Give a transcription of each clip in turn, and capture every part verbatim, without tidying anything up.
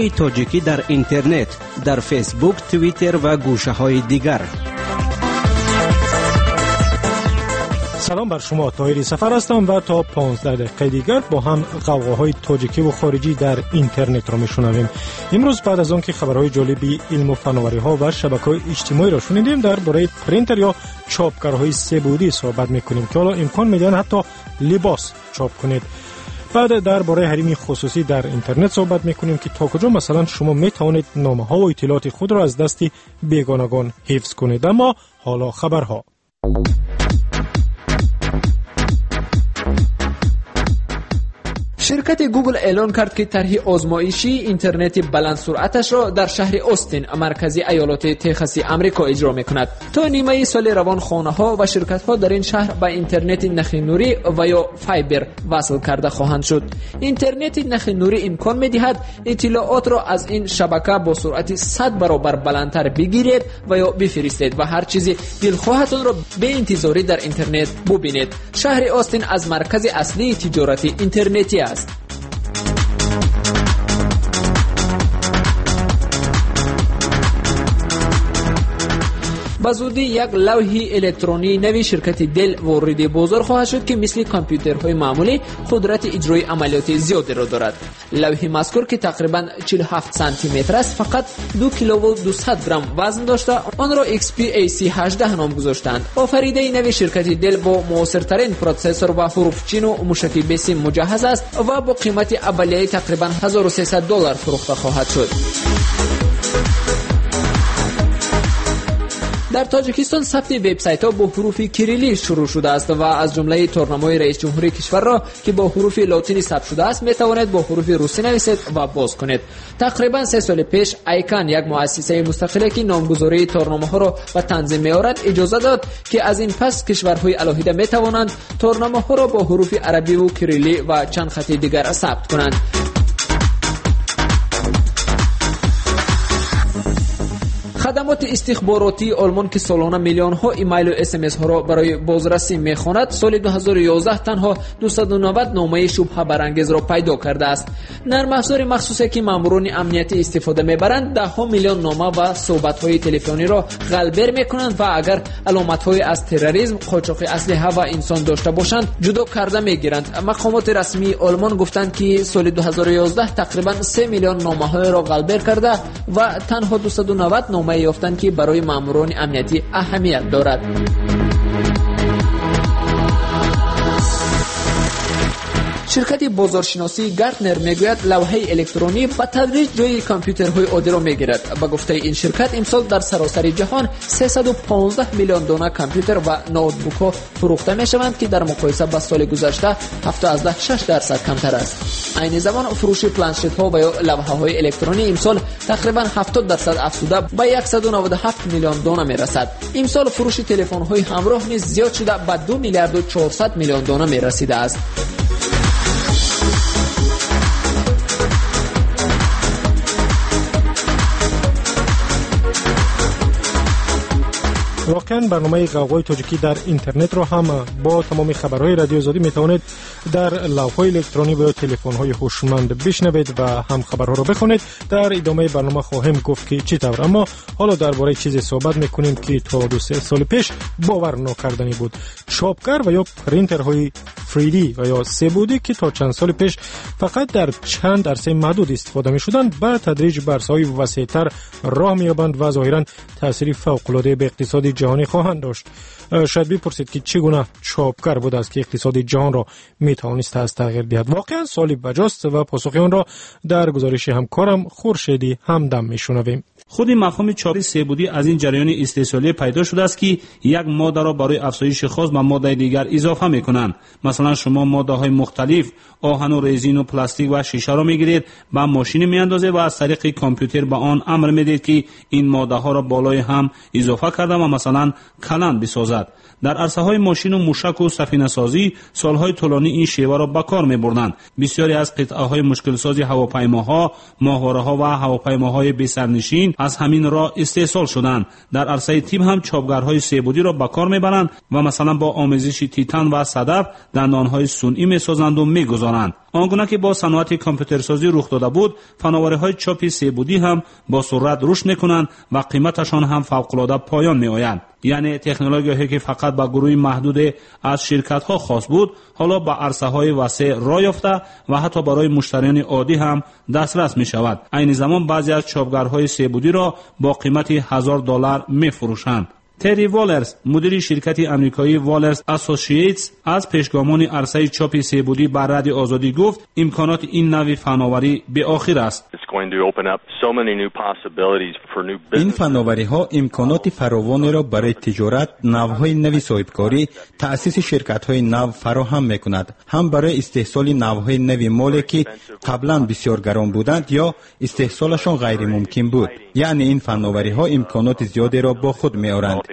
های تاجیکی در اینترنت، در فیسبوک، توییتر و گوشه های دیگر. سلام بر شما، طاهری سفر هستم و تا پانزده دقیقه دیگر با هم غوغاهای تاجیکی و خارجی در اینترنت را میشنویم. امروز بعد از آن که خبرهای جالبی علم و فناوری ها و شبکه‌های اجتماعی را شنیدیم، درباره پرینتر یا چاپکارهای سه‌بعدی صحبت میکنیم که حالا امکان میدن حتی لباس چاپ کنید. بعد درباره حریم خصوصی در اینترنت صحبت میکنیم که تا کجا مثلا شما میتوانید نامه ها و اطلاعات خود را از دست بیگانگان حفظ کنید. اما حالا خبرها. شرکت گوگل اعلان کرد که طرح آزمایشی اینترنت بلند سرعتش را در شهر اوستین، مرکزی ایالات تگزاس آمریکا اجرا می‌کند. تا نیمه سال روان خانه‌ها و شرکت‌ها در این شهر با اینترنت نخ نوری و یا فایبر وصل کرده خواهند شد. اینترنت نخ نوری امکان می‌دهد اطلاعات را از این شبکه با سرعت صد برابر بلندتر بگیرید و یا بفرستید و هر چیزی دلخواهتان را به انتظاری در اینترنت ببینید. شهر اوستین از مرکز اصلی تجارت اینترنتی است. به زودی یک لوح الکترونی نوی شرکت دل وارد بازار خواهد شد که مثل کامپیوترهای معمولی قدرت اجرای عملیات زیادی را دارد. لوح مذکور که تقریبا چهل و هفت سانتی متر است، فقط دو کیلو و دویست گرم وزن داشته، آن را ایکس پی ای سی هجده نام گذاشتند. آفریده نوی شرکت دل با معاصرترین پروسسور و حروفچین و موشک بسیم مجهز است و با قیمت اولیه تقریبا هزار و سیصد دلار فروخته خواهد شد. در تاجیکستان ثبت وبسایت‌ها با حروف کریلی شروع شده است و از جمله تورنمای رئیس جمهوری کشور را که با حروف لاتینی ثبت شده است میتوانید با حروف روسی نویسید و باز کنید. تقریبا سه سال پیش ایکان، یک مؤسسه مستقله که نامگذاری تورنمه‌ها را و تنظیم می‌آورد، اجازه داد که از این پس کشورهای علاهیده میتوانند تورنمه‌ها را با حروف عربی و کریلی و چند خط دیگر ثبت کنند. خدمات استخباراتی آلمان که سالانه میلیون ها ایمیل و اس ام اس ها را برای بازرسی میخواند، سال دو هزار و یازده تنها دویست و نود نامه شبهه برانگیز را پیدا کرده است. نرم افزار مخصوصی که ماموران امنیتی استفاده میبرند ده ها میلیون نامه و صحبت های تلفنی را غلبر میکنند و اگر علامت های از تروریسم، قاچاق اسلحه و انسان داشته باشند جدا کرده میگیرند. مقامات رسمی آلمان گفتند که سال دو هزار و یازده تقریبا سه میلیون نامه های را غلبر کرده و تنها دویست و نود نامه یافتند که برای ماموران امنیتی اهمیت دارد. شرکت بازارشناسی گارتنر میگوید لوحه الکترونی به تدریج جای کامپیوترهای عادی را میگیرد. به گفته این شرکت امسال در سراسر جهان سیصد و پانزده میلیون دانه کامپیوتر و نوتبوک ها فروخته میشوند که در مقایسه با سال گذشته هفتاد و شش درصد کمتر است. عین زمان فروش پلنشت ها و لوحه های الکترونی امسال تقریبا هفتاد درصد افزوده به صد و نود و هفت میلیون دانه میرسد. امسال فروش تلفن های همراه نیز زیاد شده به دو میلیارد و چهارصد میلیون دانه میرسیده است. واقعا برنامه غوغای تاجیکی در اینترنت رو هم با تمام خبرهای رادیو آزادی میتوانید در لوح‌های الکترونی و تلفن‌های هوشمند بشنوید و هم خبرها رو بخونید. در ادامه برنامه خواهیم گفت که چطور. اما حالا درباره چیزی صحبت میکنیم که تا دو سه سال پیش باور نکردنی بود. چاپکار و یا پرینترهای فری دی و یا سه‌بعدی که تا چند سال پیش فقط در چند عرصه محدود استفاده می‌شدند، به تدریج به عرصه‌های وسیع‌تر راه می‌یابند و ظاهراً تأثیر فوق‌العاده به اقتصاد جهانی خواهند داشت. شاید بپرسید که چگونه چاپکار بود است که اقتصاد جهان را میتوانست از تغییر دهد. واقعا سوالی بجاست و پاسخ آن را در گزارش همکارم خورشیدی همدم میشنویم. خود مفهوم چاپ سه‌بعدی از این جریان استحصالی پیدا شده است که یک ماده را برای افزایش خاص به ماده دیگر اضافه میکنند. مثلا شما ماده های مختلف، آهن و رزین و پلاستیک و شیشه را میگیرید، به ماشین میاندازید و از طریق کامپیوتر به آن امر میدید که این ماده ها را بالای هم اضافه کرده و مثلا کلند بسازد. در عرصه های ماشین و موشک و سفینه سازی سالهای طولانی این شیوه را به کار میبردند. بسیاری از قطعه های مشکل ساز هواپیماها، ماهواره ها و هواپیماهای بی سرنشین از همین راه استحصال شدند. در عرصه تیپ هم چاپگرهای سه‌بعدی را به کار میبرند و مثلا با آمیزش تیتان و صدف در دندانهای صنعی می‌سازند و می‌گذارند. آنگونه که با صنعت کامپیوترسازی رخ داده بود، فناوری‌های چاپ سه‌بعدی هم با سرعت رشد می‌کنند و قیمتشان هم فوق‌العاده پایان می‌آید. یعنی تکنولوژی که فقط با گروهی محدود از شرکت‌ها خاص بود، حالا با عرصه‌های وسیع راه یافته و حتی برای مشتریان عادی هم دسترس می‌شود. عین زمان بعضی از چاپگرهای سه‌بعدی را با قیمت هزار دلار می‌فروشند. تری والرز، مدیر شرکت آمریکایی والرز اسوسییتس، از پیشگامان عرصه چاپ سه‌بعدی بر رادیو آزادی گفت امکانات این نوع فناوری به آخر است. این فناوری ها امکانات فراوانی را برای تجارت، نوهای نوی صاحبکاری، تأسیس شرکت های نو فراهم می‌کند، هم برای استحصال نوهای نوی مالی که قبلا بسیار گران بودند یا استحصالشان غیر ممکن بود. یعنی این فناوری ها امکانات زیادی را با خود می‌آورند.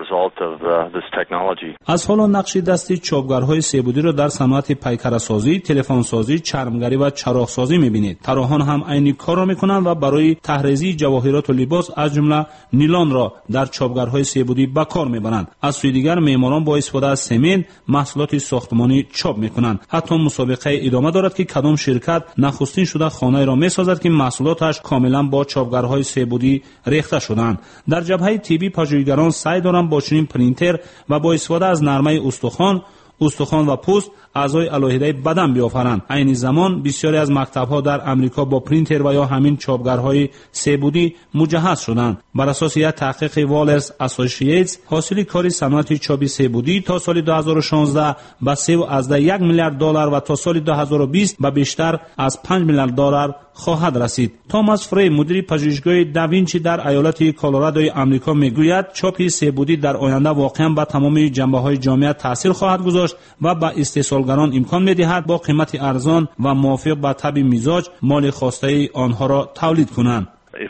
از حالا نقش دستی چاپگرهای سه‌بعدی را در صنعت پیکره‌سازی، تلفن‌سازی، چرمگری و چراغ‌سازی می‌بینید. طراحان هم عین کار را می‌کنند و برای طرح‌ریزی جواهرات و لباس از جمله نیلون را در چاپگرهای سه‌بعدی به کار می‌برند. از سوی دیگر معماران با استفاده از سمنت محصولات ساختمانی چاپ می‌کنند. حتی مسابقه ادامه دارد که کدام شرکت نخستین شده خانه را می‌سازد که محصولاتش کاملا با چاپگرهای سه‌بعدی ریخته شدند. در جبهه طبی پژوهشگران سعی دارند با چنین پرینتر و با استفاده از نرمه استخوان استخوان و پوست اعضای علاهده بدن بیافرند. عین زمان بسیاری از مکتب‌ها در امریکا با پرینتر و یا همین چاپگرهای سه‌بعدی مجهز شدند. بر اساس یک تحقیق والرز اسوسییتس، حاصل کار صنعت چاپ سه‌بعدی تا سال دو هزار و شانزده به سه و یک میلیارد دلار و تا سال دو هزار و بیست به بیشتر از پنج میلیارد دلار خواهد رسید. توماس فری، مدیر پژوهشگاه داوینچی در ایالت کلرادوی آمریکا میگوید چاپ سه‌بعدی در آینده واقعا به تمام جنبه‌های جامعه تاثیر خواهد گذاشت و به استحصالگران امکان می‌دهد با قیمت ارزان و موافق به طب مزاج مال خواسته آنها را تولید کنند.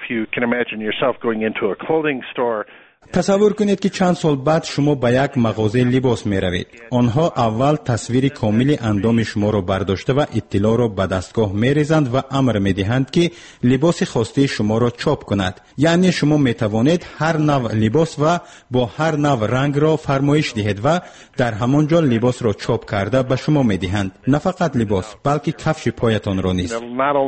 تصور کنید که چند سال بعد شما به یک مغازه لباس می روید. آنها اول تصویر کامل اندام شما را برداشته و اطلاع را به دستگاه می ریزند و امر می دهند که لباس خواسته شما را چاپ کند. یعنی شما می توانید هر نوع لباس و با هر نوع رنگ را فرمایش دهید و در همانجا لباس را چاپ کرده به شما می دهند. نه فقط لباس بلکه کفش پایتان را نیز.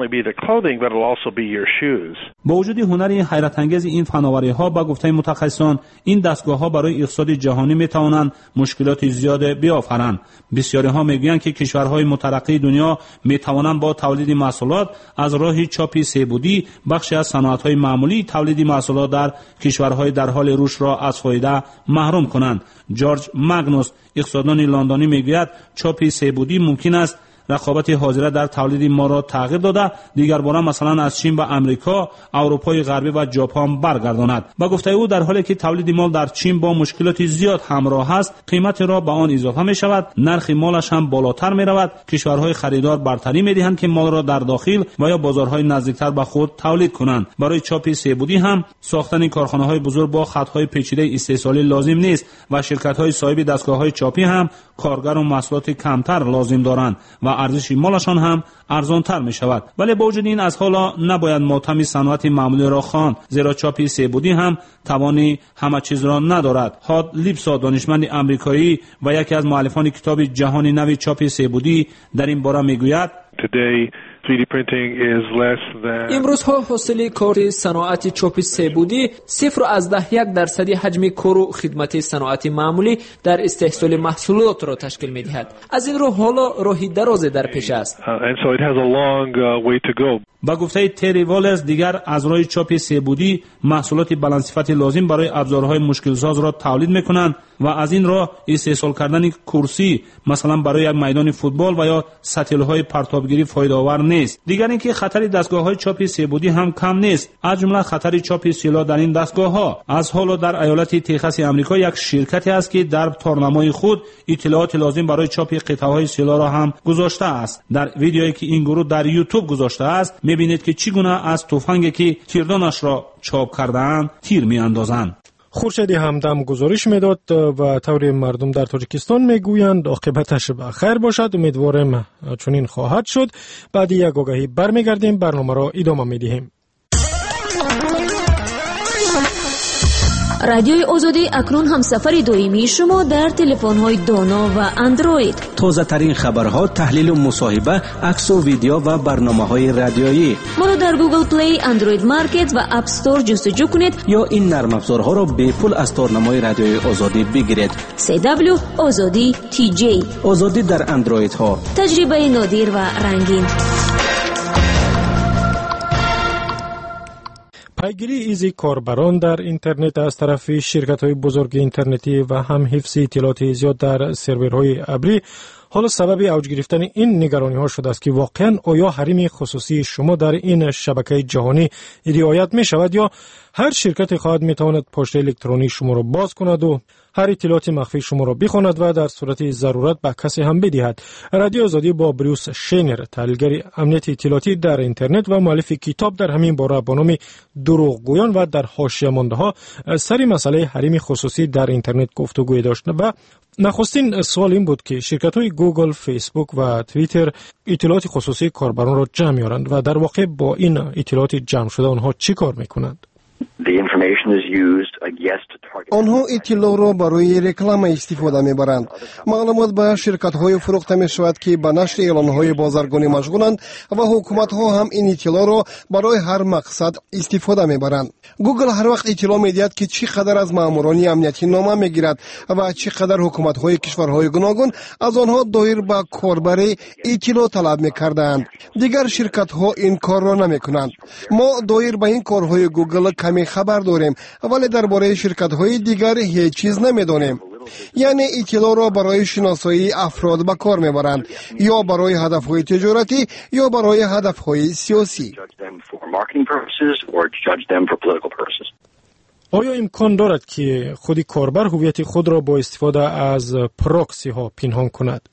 با وجود هنری حیرت انگیز این فناوری ها با گفته متخصصان این دستگاه ها برای اقتصاد جهانی می توانند مشکلات زیاد بیافرند. بسیاری ها میگویند که کشورهای مترقی دنیا می توانند با تولید محصولات از راه چاپ سه‌بعدی بخشی از صنعت های معمولی تولید محصولات در کشورهای در حال رشد را از فایده محروم کنند. جورج ماگنوس، اقتصاددان لندنی، میگوید چاپ سه‌بعدی ممکن است رقابت حاضره در تولید ما را تغییر داده، دیگر باره مثلا از چین به امریکا، اروپای غربی و ژاپن برگرداند. با گفته او در حالی که تولید مال در چین با مشکلات زیاد همراه است، قیمت را به آن اضافه می شود، نرخ مالش هم بالاتر می رود. کشورهای خریدار برتری می دهند که مال را در داخل و یا بازارهای نزدیکتر به خود تولید کنند. برای چاپ سه‌بعدی هم ساختن کارخانه‌های بزرگ با خطهای پیچیده استحصالی لازم نیست و شرکت‌های صاحب دستگاه‌های چاپی هم کارگر و محصولات کمتر لازم دارند و ارزش مالشان هم ارزانتر می شود. ولی با وجود این از حالا نباید ماتم صنعت معمولی را خواند، زیرا چاپ سه‌بعدی هم توانی همه چیز را ندارد. هاد لیپسا، دانشمند آمریکایی و یکی از مؤلفان کتاب جهان نو چاپ سه‌بعدی، در این باره میگوید امروز ها حاصل کار صنعت چاپ سه‌بعدی صفر از ده یک درصدی حجم کار و خدمت صنعت معمولی در استحصال محصولات را تشکیل می دهد. از این رو حالا راهی دراز در پیش است. با گفته تری والرز، دیگر از راه چاپ سه‌بعدی محصولات بلندصفت لازم برای ابزارهای مشکل ساز را تولید میکنند و از این راه استحصال کردن کرسی مثلا برای یک میدان فوتبال و یا سطل‌های پرتابگیری فایده آور نیست. دیگر اینکه خطر دستگاه‌های چاپ سه‌بعدی هم کم نیست، از جمله خطر چاپ سلاح در این دستگاه‌ها. از حالا در ایالت تگزاس آمریکا یک شرکتی است که در تارنمای خود اطلاعات لازم برای چاپ قطعه‌های سلاح را هم گذاشته است. در ویدیویی که این گروه در یوتیوب گذاشته است می‌بینید که چگونه از تفنگی که تیردانش را چاپ کرده‌اند تیر می‌اندازند. خورشید همدم گزارش میداد و طوری مردم در تاجیکستان میگویند عاقبتش به خیر باشد. امیدوارم چنین خواهد شد. بعد یک آگهی برمیگردیم، برنامه را ادامه میدیم. رادیوی آزادی اکنون هم سفر دائمی شما در تلفن‌های دانا و اندروید. تازه ترین خبرها، تحلیل و مصاحبه، عکس و ویدیو و برنامه‌های رادیویی. ما را در گوگل پلی، اندروید مارکت و اپ استور جستجو کنید یا این نرم افزارها را به پول از تارنمای رادیوی آزادی بگیرید. سی دبلیو آزادی تی جی. آزادی در اندروید ها. تجربه نادر و رنگین. پیگیری ایزی کاربران در اینترنت از طرف شرکت‌های بزرگ اینترنتی و هم حفظ اطلاعات زیاد در سرورهای ابری حالا سبب اوج گرفتن این نگرانی‌ها شده است که واقعاً آیا حریم خصوصی شما در این شبکه جهانی رعایت می‌شود یا هر شرکت خواهد می‌تواند پشت الکترونیک شما را باز کند و هر اطلاعات مخفی شما را بخواند و در صورت ضرورت به کسی هم بدهد. رادیو آزادی با بروس شینر، تحلیلگر امنیت اطلاعاتی در اینترنت و مؤلف کتاب در همین باره با نام دروغگویان و در حاشیه مانده‌ها سر مسئله حریم خصوصی در اینترنت گفتگو داشت و نخستین سوال این بود که شرکت‌های گوگل، فیسبوک و توییتر اطلاعات خصوصی کاربران را جمع می‌آورند و در واقع با این اطلاعات جمع شده آنها چی کار می‌کنند؟ آنها اطلاع را برای رکلام استفاده می‌برند. معلومات به شرکت‌های فروخته می‌شود که به نشر اعلان‌های بازرگانی مشغولند و حکومت‌ها هم این اطلاع را برای هر مقصد استفاده می‌برند. گوگل هر وقت اطلاع می‌دهد که چقدر از ماموران امنیتی نامه می‌گیرد و چقدر حکومت‌های کشورهای گوناگون از آنها دایر به کاربری اطلاع طلب می‌کردند. دیگر شرکت‌ها این کار را نمی‌کنند. ما دایر به این کارهای گوگل کمی خبر داریم ولی درباره شرکت‌های دیگر هیچ چیز نمی‌دانیم. یعنی اطلاع را برای شناسایی افراد به کار می‌برند یا برای هدف‌های تجارتی یا برای هدف‌های سیاسی. آیا امکان دارد که خودی کاربر هویت خود را با استفاده از پراکسی ها پنهان کند؟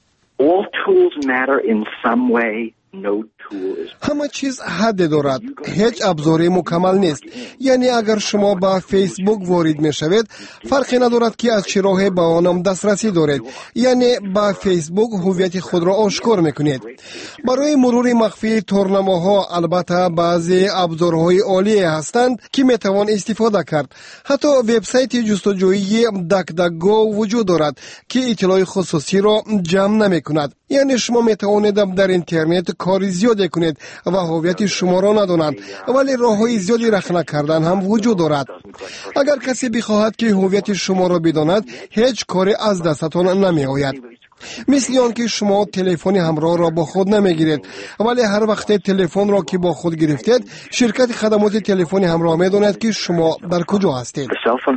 همه چیز حد دارد. هیچ ابزاری مکمل نیست. یعنی اگر شما با فیسبوک وارد می شوید فرقی ندارد که از چه راهی به آنم دسترسی دارید. یعنی با فیسبوک هویت خود را آشکار می کنید. برای مرور مخفی تورنمه ها البته بعضی ابزارهای عالی هستند که می توان استفاده کرد. حتی وبسایت جستجویی دک دک گو وجود دارد که اطلاع خصوصی را جمع نمی کند. یعنی شما می توانید در اینترنت کاری زیادی کنید و هویت شما را ندانند ولی راههای زیادی رخنه کردن هم وجود دارد. اگر کسی بخواهد که هویت شما را بداند هیچ کاری از دستتان نمی آید. مثل آن که شما تلفن همراه را با خود نمیگیرید ولی هر وقت تلفن را که با خود گرفتید شرکت خدمات تلفن همراه میداند که شما در کجا هستید.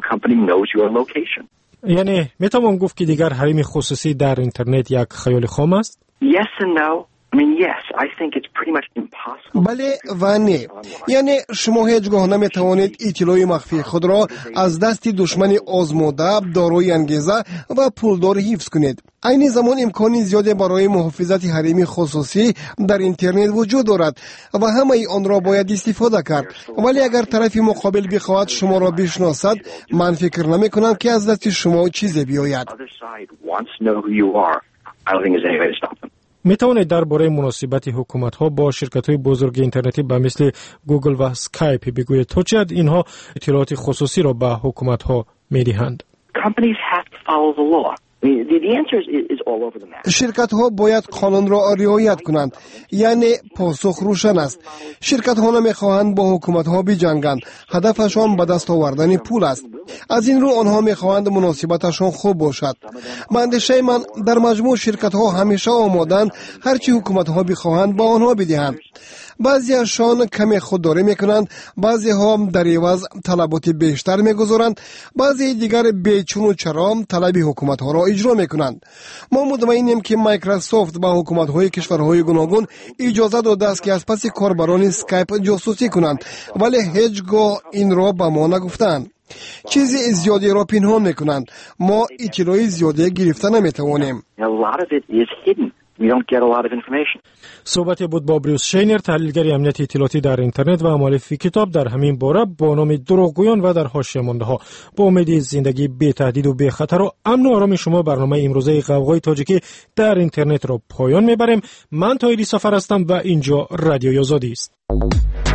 یعنی میتوان گفت که دیگر حریم خصوصی در اینترنت یک خیال خام است؟ Yes and no. I mean, yes, I think it's pretty much impossible. بله و نه. یعنی شما هیچگاه نمیتوانید اطلاع مخفی خود را از دست دشمن آزموده، دارای انگیزه و پولدار حفظ کنید. عین زمان امکانی زیادی برای محافظت حریم خصوصی در اینترنت وجود دارد و همه آن را باید استفاده کرد. ولی اگر طرف مقابل بخواهد شما را بشناسد من فکر نمی کنم که از دست شما چیزی بیاید. می توانید درباره مناسبت حکومت ها با شرکت های بزرگ اینترنتی به مثل گوگل و اسکایپ بگویید تا چه حد اینها اطلاعات خصوصی را به حکومت ها می دهند؟ شرکت ها باید قانون را رعایت کنند. یعنی پاسخ روشن است. شرکت ها نمیخواهند با حکومت ها بجنگند. هدفشان به دست آوردن پول است. از این رو آنها میخواهند مناسبتشان خوب باشد. به اندیشه من در مجموع شرکت ها همیشه آمادند هرچی حکومت ها بخواهند با آنها بدهند. بعضی ازشان کمی خودداری میکنند، بعضی ها در عوض طلبات بیشتر میگذارند، بعضی دیگر بیچون و چرا طلب حکومت ها را اجرا میکنند. ما مطمئنیم که مایکروسافت با حکومت های کشورهای گوناگون اجازه داده است که از پس کاربران اسکایپ جاسوسی کنند ولی هیچگاه این را به ما نگفتند. چیزی زیادی را پنهان میکنند. ما اطلاع زیادی گرفته نمیتوانیم. We don't get a lot of information. صحبت بود با بروس شینر، تحلیلگر امنیت اطلاعاتی در اینترنت و مؤلف کتاب در همین باره با نام دروغگویان و در حاشیه مانده ها. با امید زندگی بی تهدید و بی خطر و امن و آرام شما برنامه امروزه غوغای تاجیکی در اینترنت را پایان میبریم. من طاهری سفر هستم و اینجا رادیوی آزادی است.